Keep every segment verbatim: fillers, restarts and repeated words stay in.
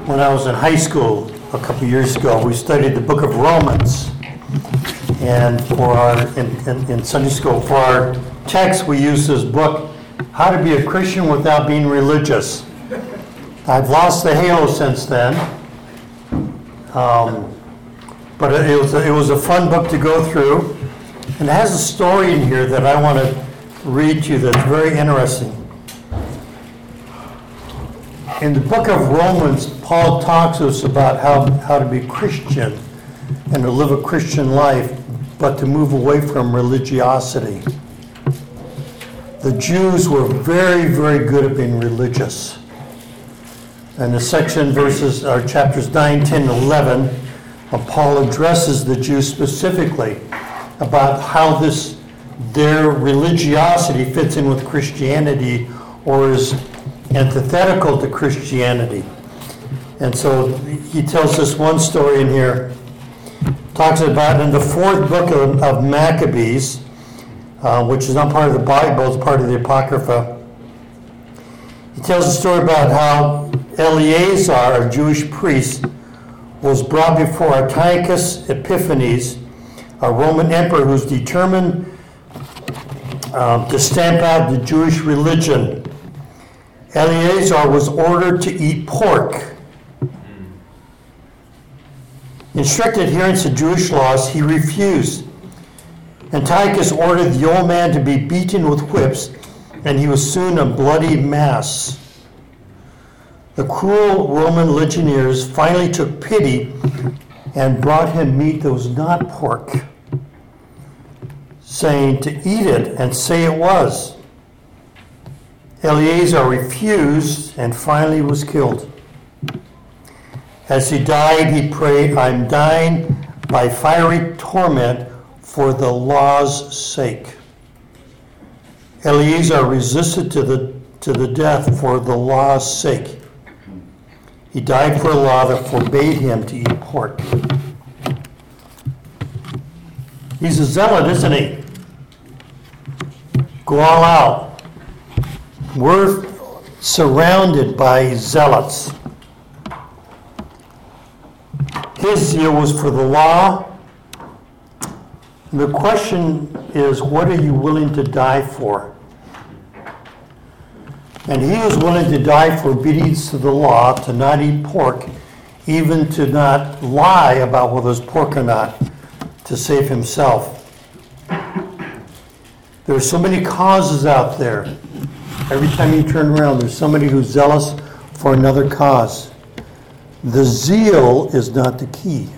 when I was in high school a couple years ago, we studied the book of Romans. And for our, in, in, in Sunday school, for our text, we use this book, How to Be a Christian Without Being Religious. I've lost the halo since then. Um, but it, it, was a, it was a fun book to go through. And it has a story in here that I want to read to you that's very interesting. In the book of Romans, Paul talks to us about how, how to be Christian and to live a Christian life, but to move away from religiosity. The Jews were very, very good at being religious. And the section verses, or chapters nine, ten, and eleven, uh, Paul addresses the Jews specifically about how this their religiosity fits in with Christianity or is antithetical to Christianity. And so he tells us one story in here. Talks about in the fourth book of, of Maccabees, uh, which is not part of the Bible, it's part of the Apocrypha. He tells a story about how Eleazar, a Jewish priest, was brought before Antiochus Epiphanes, a Roman emperor who's determined uh, to stamp out the Jewish religion. Eleazar was ordered to eat pork. In strict adherence to Jewish laws, he refused. Antiochus ordered the old man to be beaten with whips, and he was soon a bloody mass. The cruel Roman legionnaires finally took pity and brought him meat that was not pork, saying to eat it and say it was. Eleazar refused and finally was killed. As he died, he prayed, I'm dying by fiery torment for the law's sake. Eleazar resisted to the, to the death for the law's sake. He died for a law that forbade him to eat pork. He's a zealot, isn't he? Go all out. We're surrounded by zealots. His zeal was for the law. The question is, what are you willing to die for? And he was willing to die for obedience to the law, to not eat pork, even to not lie about whether it's pork or not, to save himself. There are so many causes out there. Every time you turn around, there's somebody who's zealous for another cause. The zeal is not the key.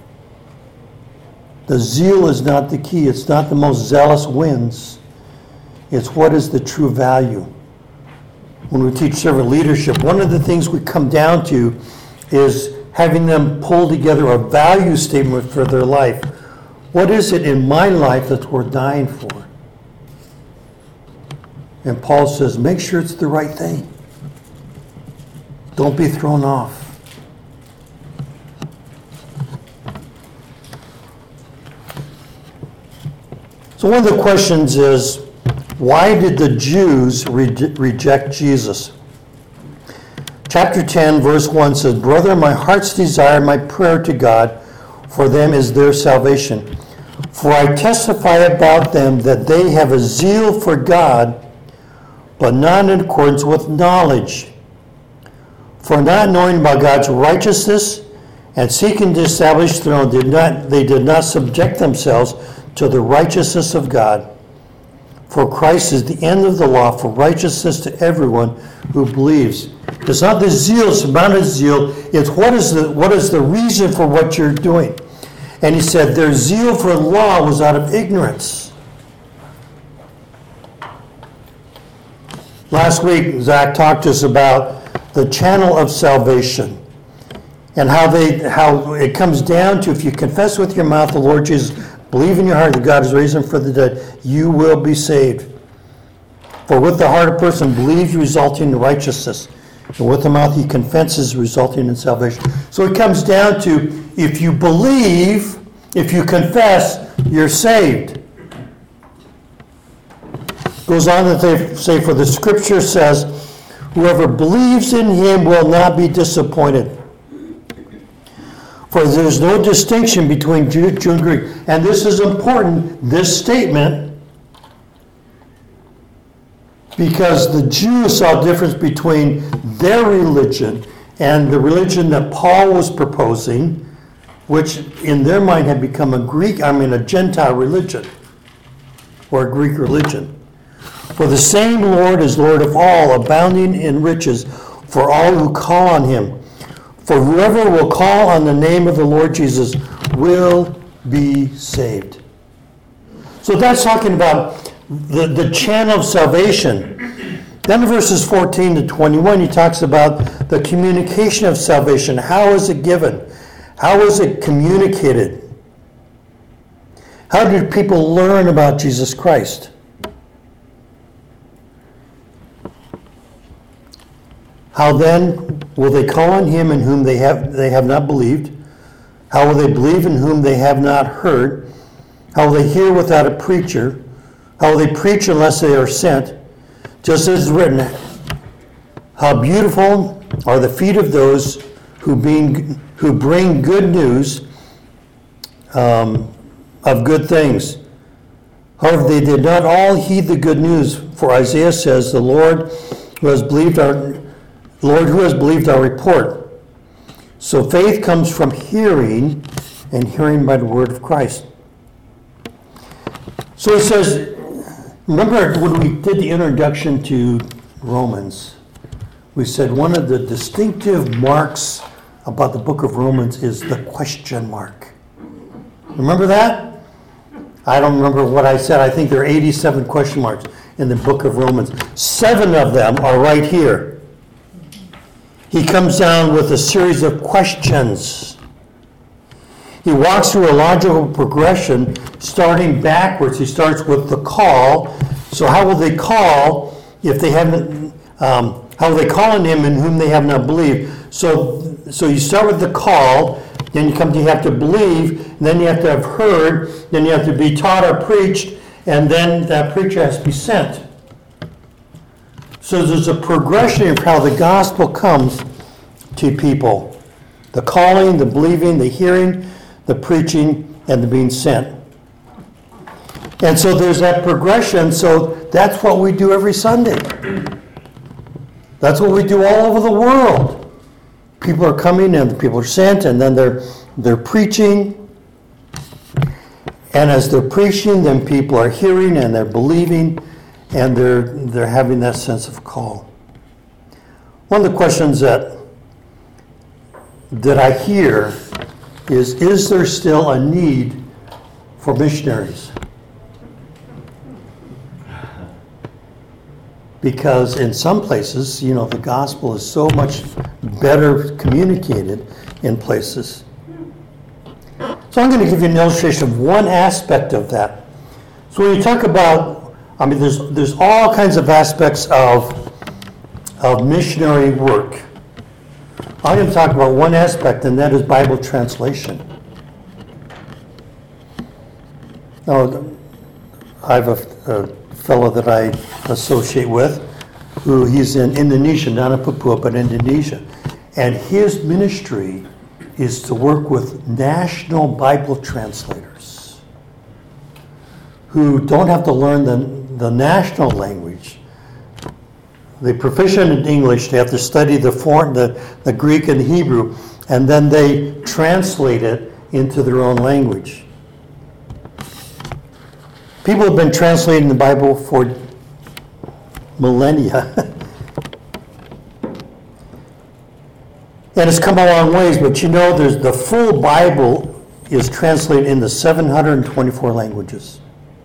The zeal is not the key. It's not the most zealous wins. It's what is the true value. When we teach servant leadership, one of the things we come down to is having them pull together a value statement for their life. What is it in my life that's worth dying for? And Paul says, make sure it's the right thing. Don't be thrown off. So one of the questions is, why did the Jews re- reject Jesus? Chapter ten, verse one says, Brother, my heart's desire, my prayer to God for them is their salvation. For I testify about them that they have a zeal for God, but not in accordance with knowledge. For not knowing about God's righteousness and seeking to establish their own, did not, they did not subject themselves to the righteousness of God. For Christ is the end of the law for righteousness to everyone who believes. It's not the zeal, it's the amount of zeal. It's what is the what is the reason for what you're doing. And he said their zeal for law was out of ignorance. Last week, Zach talked to us about the channel of salvation and how they how it comes down to, if you confess with your mouth the Lord Jesus, believe in your heart that God has raised him from the dead, you will be saved. For with the heart a person believes, resulting in righteousness, and with the mouth he confesses, resulting in salvation. So it comes down to, if you believe, if you confess, you're saved. Goes on to say, for the scripture says, whoever believes in him will not be disappointed. For there's no distinction between Jew, Jew and Greek. And this is important, this statement, because the Jews saw a difference between their religion and the religion that Paul was proposing, which in their mind had become a Greek, I mean a Gentile religion, or a Greek religion. For the same Lord is Lord of all, abounding in riches for all who call on him. For whoever will call on the name of the Lord Jesus will be saved. So that's talking about the, the channel of salvation. Then in verses fourteen to twenty-one, he talks about the communication of salvation. How is it given? How is it communicated? How do people learn about Jesus Christ? How then will they call on him in whom they have they have not believed? How will they believe in whom they have not heard? How will they hear without a preacher? How will they preach unless they are sent? Just as is written, how beautiful are the feet of those who being who bring good news um, of good things. However, they did not all heed the good news, for Isaiah says, "The Lord who has believed our Lord who has believed our report." So faith comes from hearing, and hearing by the word of Christ. So it says, remember when we did the introduction to Romans, we said one of the distinctive marks about the book of Romans is the question mark. Remember that? I don't remember what I said. I think there are eighty-seven question marks in the book of Romans. Seven of them are right here. He comes down with a series of questions. He walks through a logical progression, starting backwards. He starts with the call. So how will they call if they haven't, um, how will they call on him in whom they have not believed? So, so you start with the call, then you come to, you have to believe, then you have to have heard, then you have to be taught or preached, and then that preacher has to be sent. So there's a progression of how the gospel comes to people. The calling, the believing, the hearing, the preaching, and the being sent. And so there's that progression, so that's what we do every Sunday. That's what we do all over the world. People are coming and people are sent, and then they're they're preaching. And as they're preaching, then people are hearing and they're believing, and they're they're having that sense of call. One of the questions that that I hear is, is there still a need for missionaries? Because in some places, you know, the gospel is so much better communicated in places. So I'm going to give you an illustration of one aspect of that. So when you talk about, I mean, there's there's all kinds of aspects of, of missionary work. I'm going to talk about one aspect, and that is Bible translation. Now, I have a, a fellow that I associate with, who he's in Indonesia, not in Papua, but Indonesia. And his ministry is to work with national Bible translators who don't have to learn the, the national language. They're proficient in English, they have to study the, foreign, the, the Greek and the Hebrew, and then they translate it into their own language. People have been translating the Bible for millennia. And it's come a long ways, but you know, there's the full Bible is translated into seven hundred twenty-four languages.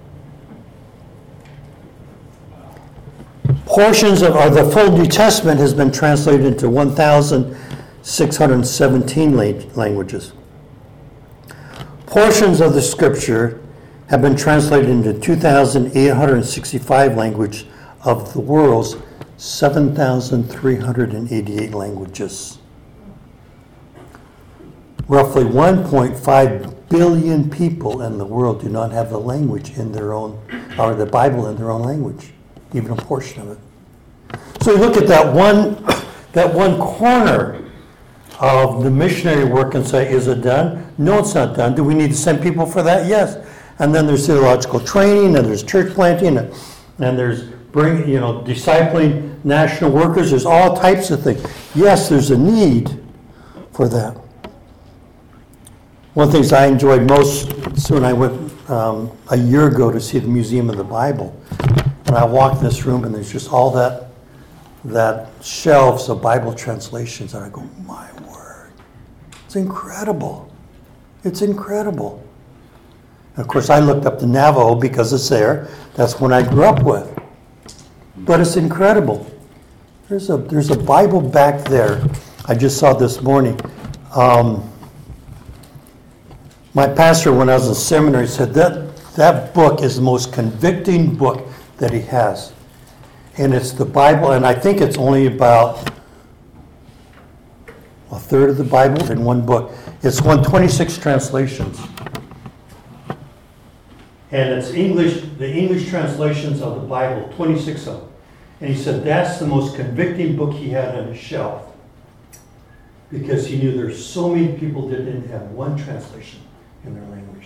Portions of, or the full New Testament has been translated into one thousand six hundred seventeen languages. Portions of the Scripture have been translated into two thousand eight hundred sixty-five languages of the world's seven thousand three hundred eighty-eight languages. Roughly one point five billion people in the world do not have the language in their own, or the Bible in their own language, even a portion of it. So you look at that one, that one corner of the missionary work and say, is it done? No, it's not done. Do we need to send people for that? Yes. And then there's theological training, and there's church planting, and, and there's bring, you know, discipling national workers. There's all types of things. Yes, there's a need for that. One of the things I enjoyed most, so when I went um, a year ago to see the Museum of the Bible, and I walked in this room, and there's just all that, that shelves of Bible translations, and I go, my word, it's incredible. It's incredible. And of course, I looked up the Navajo because it's there. That's one I grew up with. But it's incredible. There's a there's a Bible back there. I just saw this morning. Um, my pastor, when I was in seminary, said that that book is the most convicting book that he has. And it's the Bible, and I think it's only about a third of the Bible in one book. It's won twenty-six translations. And it's English, the English translations of the Bible, twenty-six of them. And he said that's the most convicting book he had on his shelf. Because he knew there's so many people that didn't have one translation in their language.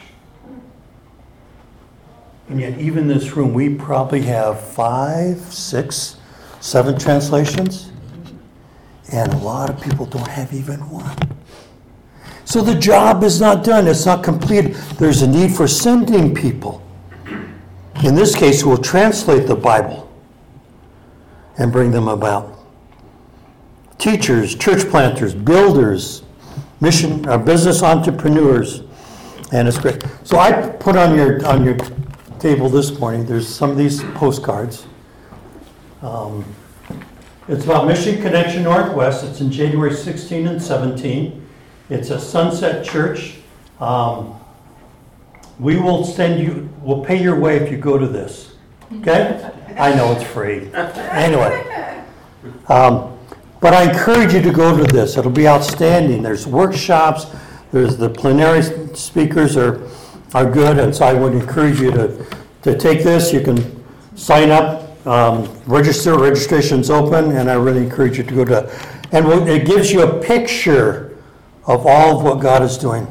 And yet, even in this room, we probably have five, six, seven translations. And a lot of people don't have even one. So the job is not done. It's not completed. There's a need for sending people. In this case, who will translate the Bible and bring them about. Teachers, church planters, builders, mission, uh, business entrepreneurs, and it's great. So I put on your on your table this morning. There's some of these postcards. Um, it's about Mission Connection Northwest. It's in January sixteen and seventeen. It's a Sunset Church. Um, we will send you, we'll pay your way if you go to this. Okay? I know it's free. Anyway. Um, but I encourage you to go to this. It'll be outstanding. There's workshops. There's the plenary speakers are, are good. And so I would encourage you to, to take this. You can sign up, um, register. Registration's open. And I really encourage you to go to, and it gives you a picture of all of what God is doing.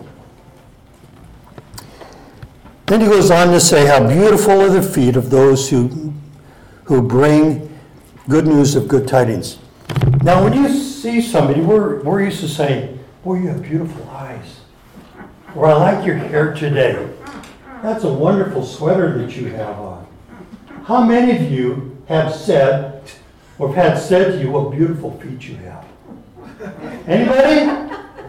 Then he goes on to say how beautiful are the feet of those who who bring good news of good tidings. Now when you see somebody, we're, we're used to saying, boy, you have beautiful eyes. Or I like your hair today. That's a wonderful sweater that you have on. How many of you have said, or have had said to you, what beautiful feet you have? Anybody?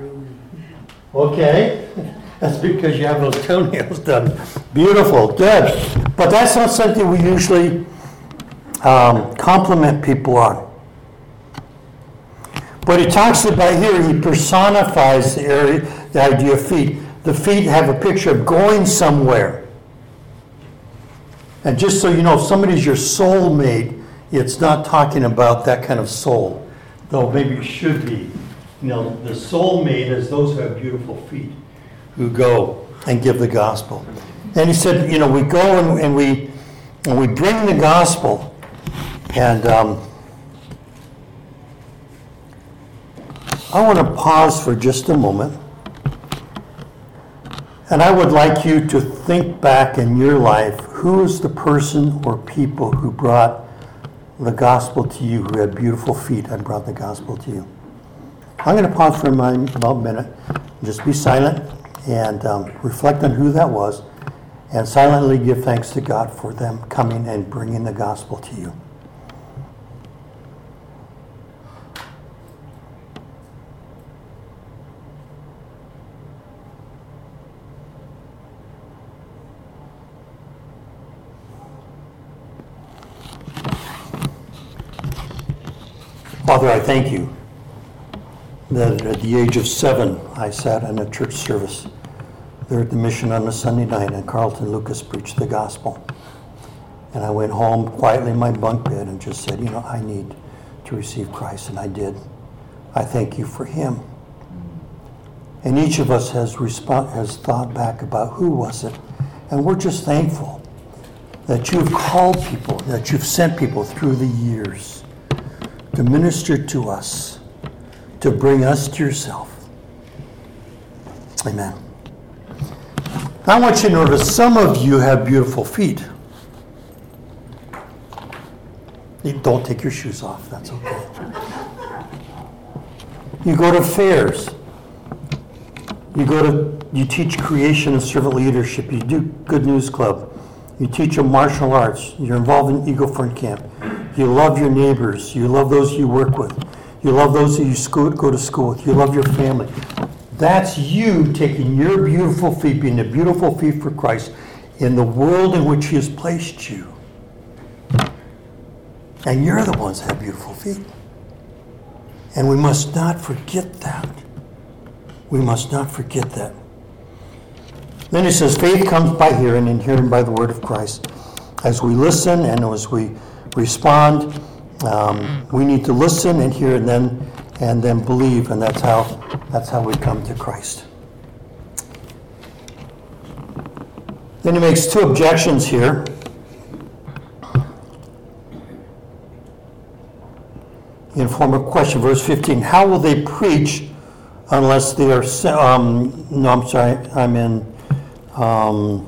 Okay, that's because you have those toenails done. Beautiful, good. But that's not something we usually um, compliment people on. But he talks about here, he personifies the, area, the idea of feet. The feet have a picture of going somewhere. And just so you know, if somebody's your soulmate, it's not talking about that kind of soul, though maybe it should be. You know, the soulmate is those who have beautiful feet, who go and give the gospel. And he said, you know, we go and, and we and we bring the gospel, and um, I want to pause for just a moment, and I would like you to think back in your life, who is the person or people who brought the gospel to you, who had beautiful feet and brought the gospel to you. I'm going to pause for a moment, about a minute, just be silent and um, reflect on who that was, and silently give thanks to God for them coming and bringing the gospel to you. Father, I thank you that at the age of seven, I sat in a church service there at the mission on a Sunday night, and Carlton Lucas preached the gospel. And I went home quietly in my bunk bed and just said, you know, I need to receive Christ, and I did. I thank you for him. And each of us has respond, has thought back about who was it, and we're just thankful that you've called people, that you've sent people through the years to minister to us, to bring us to yourself. Amen. I want you to notice some of you have beautiful feet. You don't take your shoes off, that's okay. You go to fairs. You go to, you teach creation and servant leadership. You do Good News Club. You teach them martial arts. You're involved in Eagle Front Camp. You love your neighbors. You love those you work with. You love those that you school, go to school with. You love your family. That's you taking your beautiful feet, being a beautiful feet for Christ in the world in which He has placed you. And you're the ones that have beautiful feet. And we must not forget that. We must not forget that. Then he says, faith comes by hearing, and hearing by the word of Christ. As we listen and as we respond, um, we need to listen and hear, and then and then believe, and that's how that's how we come to Christ. Then he makes two objections here. In form of question, verse fifteen, how will they preach unless they are, um, no, I'm sorry, I'm in, um,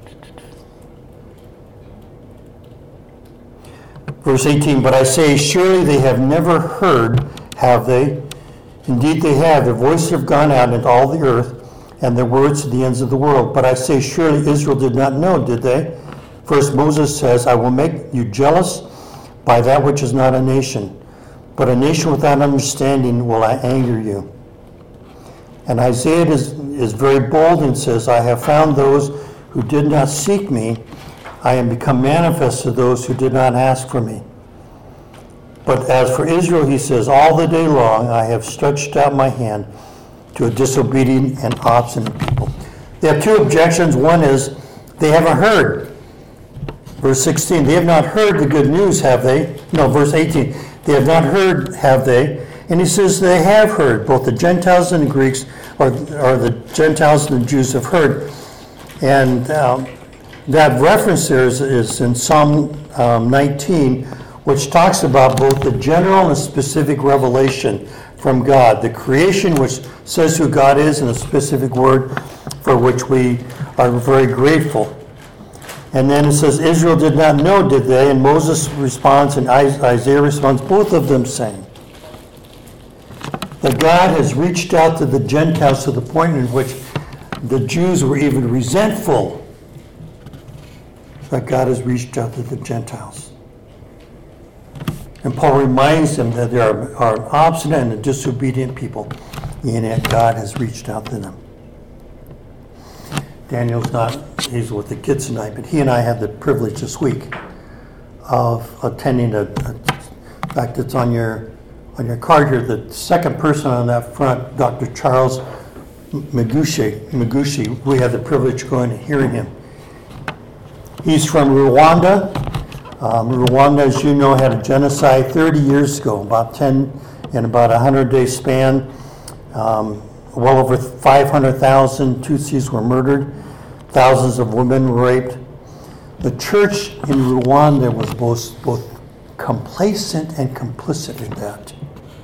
verse eighteen, but I say, surely they have never heard, have they? Indeed they have. Their voices have gone out into all the earth, and their words to the ends of the world. But I say, surely Israel did not know, did they? First Moses says, I will make you jealous by that which is not a nation. But a nation without understanding will I anger you. And Isaiah is, is very bold and says, I have found those who did not seek me. I am become manifest to those who did not ask for me. But as for Israel, he says, all the day long I have stretched out my hand to a disobedient and obstinate people. They have two objections. One is they haven't heard. Verse sixteen, they have not heard the good news, have they? No, verse eighteen, they have not heard, have they? And he says they have heard. Both the Gentiles and the Greeks, or, or the Gentiles and the Jews have heard. And um, that reference there is, is in Psalm um, nineteen, which talks about both the general and specific revelation from God. The creation, which says who God is, and a specific word for which we are very grateful. And then it says, Israel did not know, did they? And Moses responds, and Isaiah responds, both of them saying that God has reached out to the Gentiles to the point in which the Jews were even resentful that God has reached out to the Gentiles. And Paul reminds them that there are, are obstinate and disobedient people, and yet God has reached out to them. Daniel's not, he's with the kids tonight, but he and I had the privilege this week of attending a, a in fact, it's on your on your card here, the second person on that front, Doctor Charles Magushi. Magushi. We had the privilege of going and hearing him. He's from Rwanda. Um, Rwanda, as you know, had a genocide thirty years ago, about ten, in about a hundred-day span. Um, well over five hundred thousand Tutsis were murdered. Thousands of women were raped. The church in Rwanda was both, both complacent and complicit in that.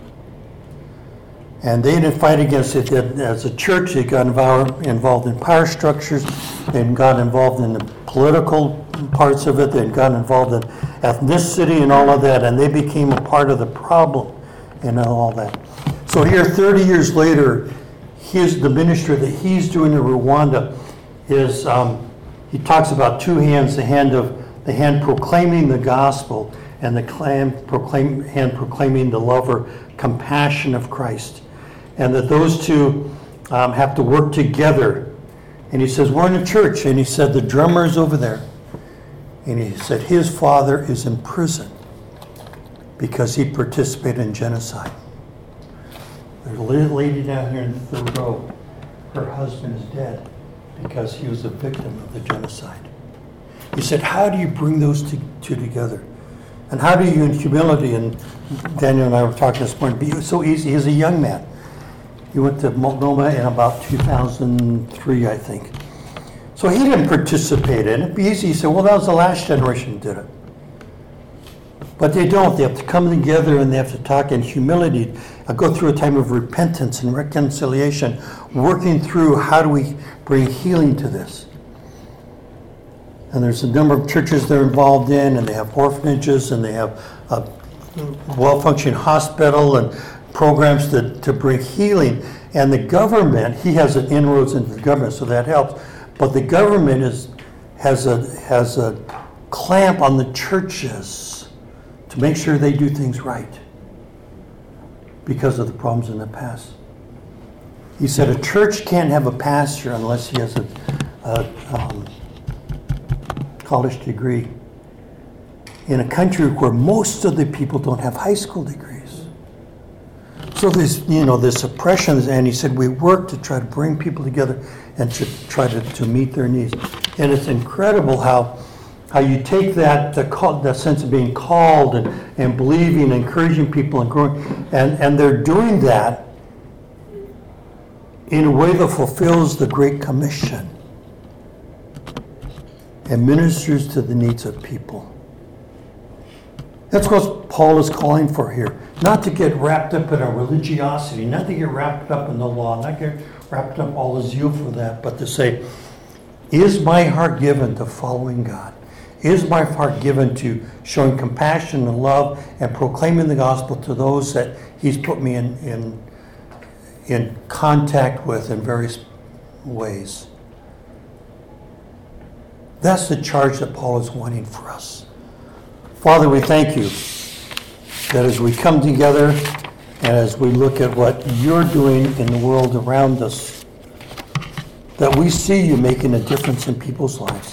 And they didn't fight against it. As a church, they got involved in power structures, they got involved in the political parts of it, they got involved in ethnicity and all of that, and they became a part of the problem and all that. So here, thirty years later, his, the ministry that he's doing in Rwanda is, um, he talks about two hands, the hand of the hand proclaiming the gospel and the clam, proclaim, hand proclaiming the love or compassion of Christ. And that those two um, have to work together. And he says, we're in a church, and he said, the drummer is over there. And he said, his father is in prison because he participated in genocide. There's a lady down here in the third row. Her husband is dead because he was a victim of the genocide. He said, how do you bring those two, two together? And how do you, in humility, and Daniel and I were talking this morning, be so easy. He's a young man. He went to Multnomah in about two thousand three, I think. So he didn't participate in it. It'd be easy. He said, well, that was the last generation that did it. But they don't. They have to come together and they have to talk in humility. I go through a time of repentance and reconciliation, working through how do we bring healing to this. And there's a number of churches they're involved in, and they have orphanages, and they have a well-functioning hospital and programs to, to bring healing. And the government, he has an inroads into the government, so that helps. But the government is has a has a clamp on the churches to make sure they do things right because of the problems in the past. He said a church can't have a pastor unless he has a, a um, college degree in a country where most of the people don't have high school degrees. So there's, you know, there's oppressions, and he said we work to try to bring people together and to try to, to meet their needs. And it's incredible how how you take that the call, that sense of being called and, and believing, and encouraging people and growing, and, and they're doing that in a way that fulfills the Great Commission and ministers to the needs of people. That's what Paul is calling for here. Not to get wrapped up in a religiosity, not to get wrapped up in the law, not get wrapped up all the zeal for that, but to say, is my heart given to following God? Is my heart given to showing compassion and love and proclaiming the gospel to those that he's put me in, in, in contact with in various ways? That's the charge that Paul is wanting for us. Father, we thank you that as we come together and as we look at what you're doing in the world around us, that we see you making a difference in people's lives.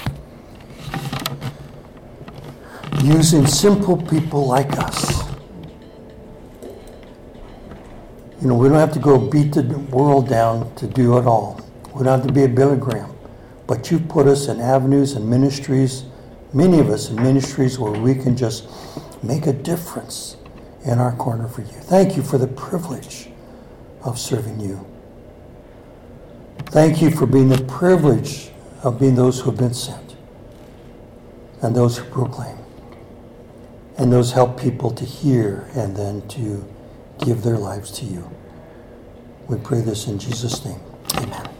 Using simple people like us. You know, we don't have to go beat the world down to do it all. We don't have to be a Billy Graham. But you've put us in avenues and ministries, many of us in ministries where we can just make a difference in our corner for you. Thank you for the privilege of serving you. Thank you for being the privilege of being those who have been sent and those who proclaim. And those help people to hear and then to give their lives to you. We pray this in Jesus' name. Amen.